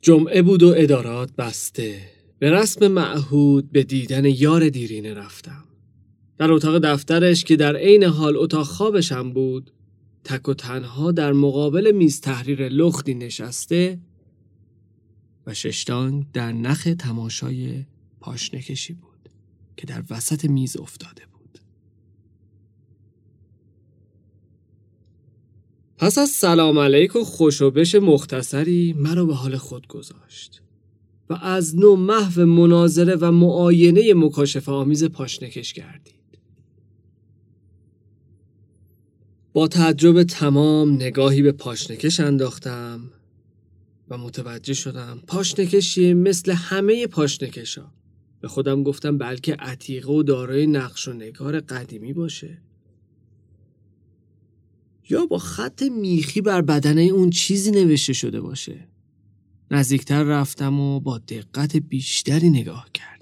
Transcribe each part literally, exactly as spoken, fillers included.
جمعه بود و ادارات بسته. به رسم معهود به دیدن یار دیرینه رفتم. در اتاق دفترش که در عین حال اتاق خوابش هم بود، تک و تنها در مقابل میز تحریر لختی نشسته و ششتانگ در نخ تماشای پاشنه کشی بود که در وسط میز افتاده بود. پس از سلام علیک و خوش و بش مختصری مرا به حال خود گذاشت و از نو محو مناظره و معاینه مکاشفه آمیز پاشنه کش گردید. با تعجب تمام نگاهی به پاشنکش انداختم و متوجه شدم پاشنکشی مثل همه پاشنکشا. به خودم گفتم بلکه عتیقه و دارای نقش و نگار قدیمی باشه، یا با خط میخی بر بدنه اون چیزی نوشته شده باشه. نزدیکتر رفتم و با دقت بیشتری نگاه کردم.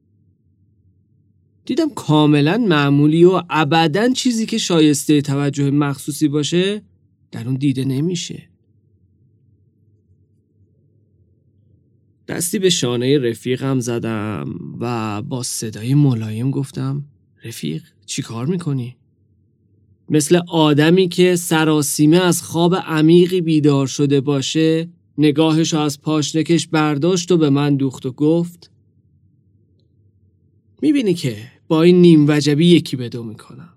دیدم کاملا معمولی و ابداً چیزی که شایسته توجه مخصوصی باشه در اون دیده نمیشه. دستی به شانه رفیقم زدم و با صدای ملایم گفتم رفیق چی کار میکنی؟ مثل آدمی که سراسیمه از خواب عمیقی بیدار شده باشه نگاهشو از پاشنکش برداشت و به من دوخت و گفت میبینی که با این نیم وجبی یکی بدو میکنم.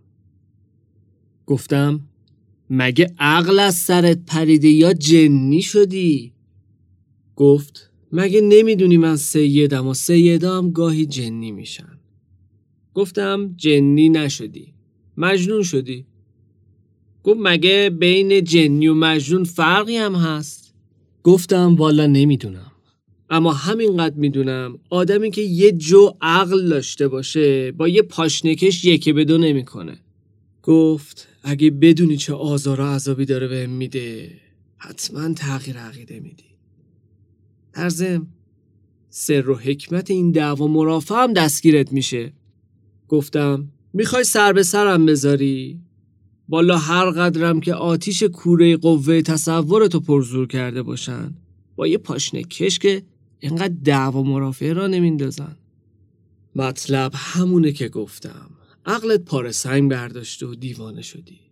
گفتم مگه عقل از سرت پریده یا جنی شدی؟ گفت مگه نمیدونی من سیدم و سیدا هم گاهی جنی میشن. گفتم جنی نشدی، مجنون شدی. گفت مگه بین جنی و مجنون فرقی هم هست؟ گفتم والا نمیدونم، اما همینقدر میدونم آدمی که یه جو عقل داشته باشه با یه پاشنکش یکی به دو نمیکنه. گفت اگه بدونی چه آزار و عذابی داره بهم میده حتما تغییر عقیده میدی. در ضمن سر و حکمت این دعوا مرافع هم دستگیرت میشه. گفتم میخوای سر به سرم بذاری؟ والا هر قدرم که آتیش کوره قوه تصورتو پرزور کرده باشن با یه پاشنکش که اینقدر دعوا مرافعه را نمیندازن. مطلب همونه که گفتم، عقلت پاره سنگ برداشته و دیوانه شدی.